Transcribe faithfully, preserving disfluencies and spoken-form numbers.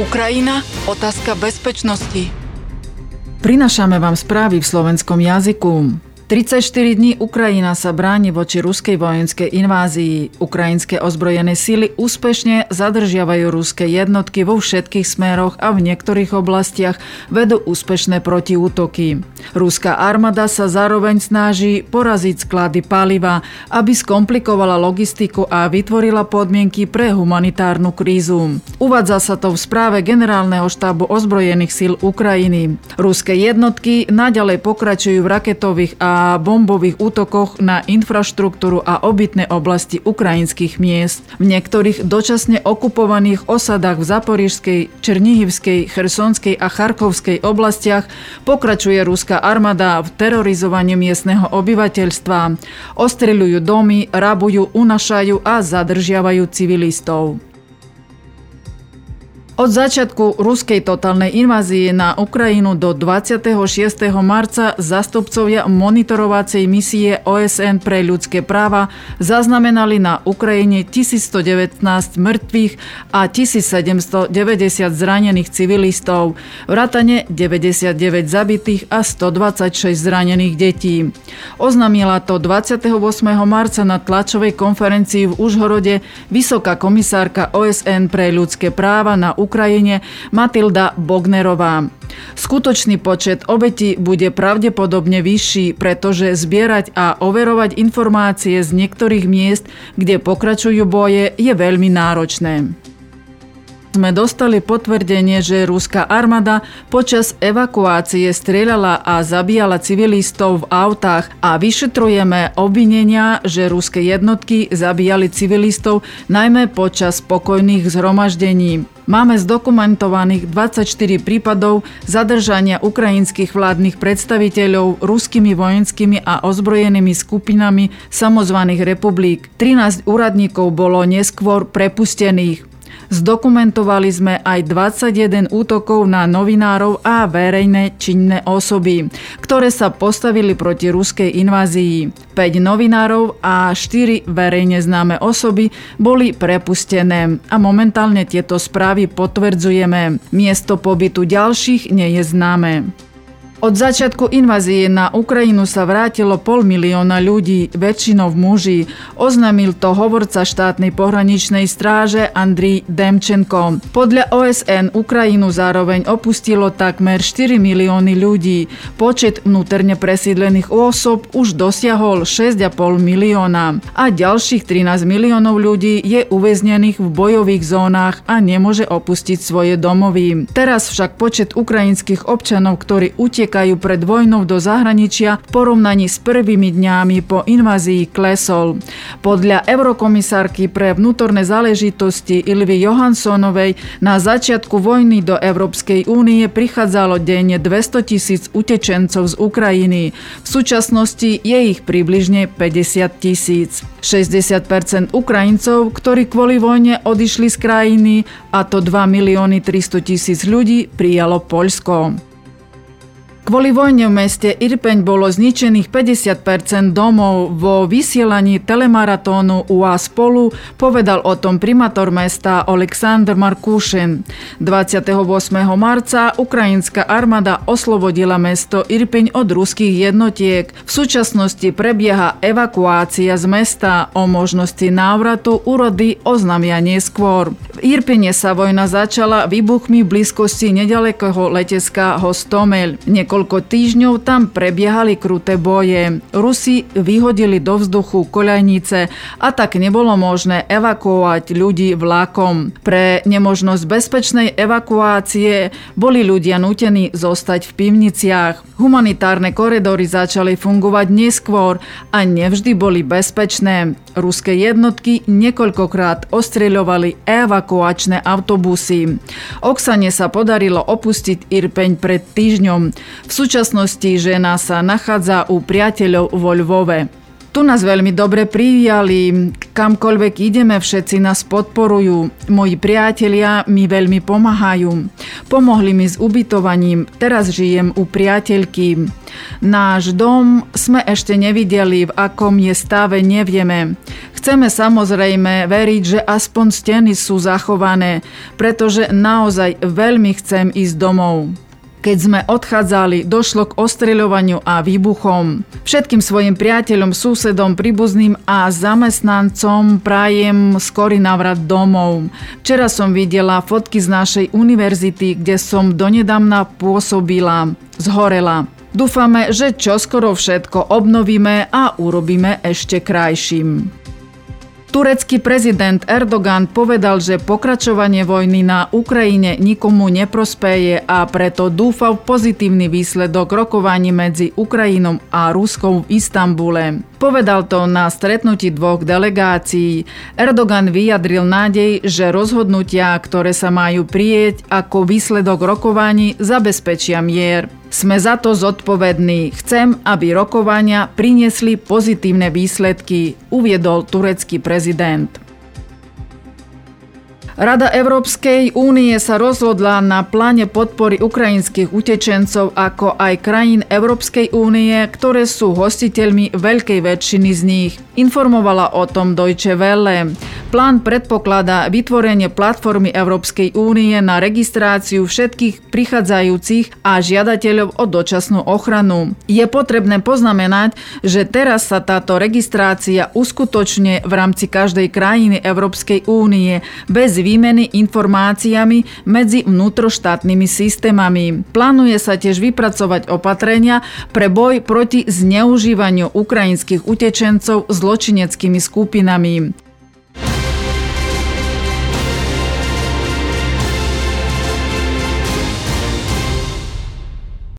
Ukrajina, otázka bezpečnosti. Prinášame vám správy v slovenskom jazyku. tridsaťštyri dní Ukrajina sa bráni voči ruskej vojenskej invázii. Ukrajinské ozbrojené sily úspešne zadržiavajú ruské jednotky vo všetkých smeroch a v niektorých oblastiach vedú úspešné protiútoky. Ruská armáda sa zároveň snaží poraziť sklady paliva, aby skomplikovala logistiku a vytvorila podmienky pre humanitárnu krízu. Uvádza sa to v správe Generálneho štábu ozbrojených síl Ukrajiny. Ruské jednotky naďalej pokračujú v raketových a a bombových útokoch na infraštruktúru a obytné oblasti ukrajinských miest. V niektorých dočasne okupovaných osadách v Zaporižskej, Černihivskej, Chersonskej a Charkovskej oblastiach pokračuje ruská armáda v terorizovaní miestneho obyvateľstva. Ostreľujú domy, rabujú, unašajú a zadržiavajú civilistov. Od začiatku ruskej totálnej invázie na Ukrajinu do dvadsiateho šiesteho marca zástupcovia monitorovacej misie ó es en pre ľudské práva zaznamenali na Ukrajine tisícstodevätnásť mŕtvych a tisícsedemstodeväťdesiat zranených civilistov, vrátane deväťdesiatdeväť zabitých a stodvadsaťšesť zranených detí. Oznámila to dvadsiateho ôsmeho marca na tlačovej konferencii v Užhorode vysoká komisárka ó es en pre ľudské práva na Ukrajine Matilda Bognerová. Skutočný počet obetí bude pravdepodobne vyšší, pretože zbierať a overovať informácie z niektorých miest, kde pokračujú boje, je veľmi náročné. Sme dostali potvrdenie, že ruská armáda počas evakuácie strieľala a zabíjala civilistov v autách a vyšetrujeme obvinenia, že ruské jednotky zabíjali civilistov najmä počas spokojných zhromaždení. Máme zdokumentovaných dvadsaťštyri prípadov zadržania ukrajinských vládnych predstaviteľov ruskými vojenskými a ozbrojenými skupinami samozvaných republik. trinásť úradníkov bolo neskôr prepustených. Zdokumentovali sme aj dvadsaťjeden útokov na novinárov a verejné činné osoby, ktoré sa postavili proti ruskej invázii. päť novinárov a štyri verejne známe osoby boli prepustené a momentálne tieto správy potvrdzujeme. Miesto pobytu ďalších nie je známe. Od začiatku invázie na Ukrajinu sa vrátilo pol milióna ľudí, väčšinou muži. Oznámil to hovorca štátnej pohraničnej stráže Andrij Demčenko. Podľa ó es en Ukrajinu zároveň opustilo takmer štyri milióny ľudí. Počet vnúterne presídlených osôb už dosiahol šesť a pol milióna. A ďalších trinásť miliónov ľudí je uväznených v bojových zónach a nemôže opustiť svoje domovy. Teraz však počet ukrajinských občanov, ktorí utiekajú pred vojnou do zahraničia v porovnaní s prvými dňami po invázii klesol. Podľa eurokomisárky pre vnútorné záležitosti Ylvy Johanssonovej na začiatku vojny do Európskej únie prichádzalo denne dvestotisíc utečencov z Ukrajiny. V súčasnosti je ich približne päťdesiat tisíc. šesťdesiat percent Ukrajincov, ktorí kvôli vojne odišli z krajiny, a to dva milióny tristotisíc ľudí, prijalo Poľsko. Kvôli vojne v meste Irpeň bolo zničených päťdesiat percent domov. Vo vysielaní telemaratónu ú á Spolu povedal o tom primátor mesta Oleksandr Markušin. dvadsiateho ôsmeho marca ukrajinská armáda oslobodila mesto Irpeň od ruských jednotiek. V súčasnosti prebieha evakuácia z mesta. O možnosti návratu úrady oznámia neskôr. V Irpene sa vojna začala výbuchmi v blízkosti nedalekého letiska Hostomel. Niekoľko týždňov tam prebiehali kruté boje. Rusi vyhodili do vzduchu koľajnice a tak nebolo možné evakuovať ľudí vlakom. Pre nemožnosť bezpečnej evakuácie boli ľudia nútení zostať v pivniciach. Humanitárne koridory začali fungovať neskôr a nevždy boli bezpečné. Ruské jednotky niekoľkokrát ostreľovali evakuačné autobusy. Oksane sa podarilo opustiť Irpeň pred týždňom. V súčasnosti žena sa nachádza u priateľov vo Lvove. Tu nás veľmi dobre prijali, kamkoľvek ideme, všetci nás podporujú. Moji priatelia mi veľmi pomáhajú. Pomohli mi s ubytovaním, teraz žijem u priateľky. Náš dom sme ešte nevideli, v akom je stave, nevieme. Chceme samozrejme veriť, že aspoň steny sú zachované, pretože naozaj veľmi chcem ísť domov. Keď sme odchádzali, došlo k ostreľovaniu a výbuchom. Všetkým svojim priateľom, susedom, príbuzným a zamestnancom prajem skorý návrat domov. Včera som videla fotky z našej univerzity, kde som donedávna pôsobila. Zhorela. Dúfame, že čoskoro všetko obnovíme a urobíme ešte krajším. Turecký prezident Erdogan povedal, že pokračovanie vojny na Ukrajine nikomu neprospeje a preto dúfa v pozitívny výsledok rokovaní medzi Ukrajinou a Ruskom v Istanbule. Povedal to na stretnutí dvoch delegácií. Erdogan vyjadril nádej, že rozhodnutia, ktoré sa majú prijať ako výsledok rokovaní, zabezpečia mier. Sme za to zodpovední. Chcem, aby rokovania priniesli pozitívne výsledky, uviedol turecký prezident. Rada Európskej únie sa rozhodla na pláne podpory ukrajinských utečencov ako aj krajín Európskej únie, ktoré sú hostiteľmi veľkej väčšiny z nich. Informovala o tom Deutsche Welle. Plán predpokladá vytvorenie platformy Európskej únie na registráciu všetkých prichádzajúcich a žiadateľov o dočasnú ochranu. Je potrebné poznamenať, že teraz sa táto registrácia uskutočne v rámci každej krajiny Európskej únie bez výmeny informáciami medzi vnútroštátnymi systémami. Plánuje sa tiež vypracovať opatrenia pre boj proti zneužívaniu ukrajinských utečencov zločineckými skupinami.